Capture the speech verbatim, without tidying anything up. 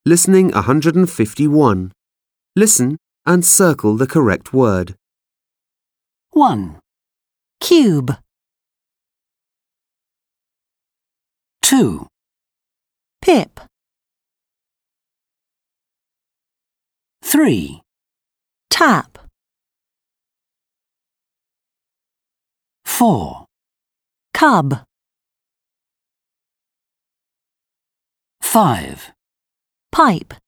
Listening one hundred fifty-one. Listen and circle the correct word. one. Cube. two. Pip. three. Tap. four. Cub. five. Pipe.